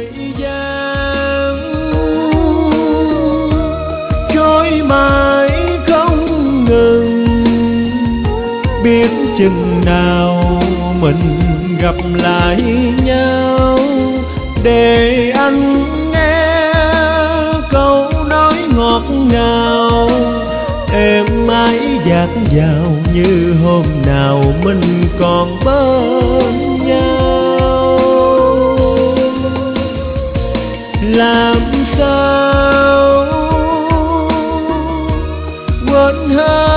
thời gian trôi mãi không ngừng, biết chừng nào mình gặp lại nhau, để anh nghe câu nói ngọt ngào êm ái dạt dào như hôm nào mình còn bên nhau. Làm sao quên hết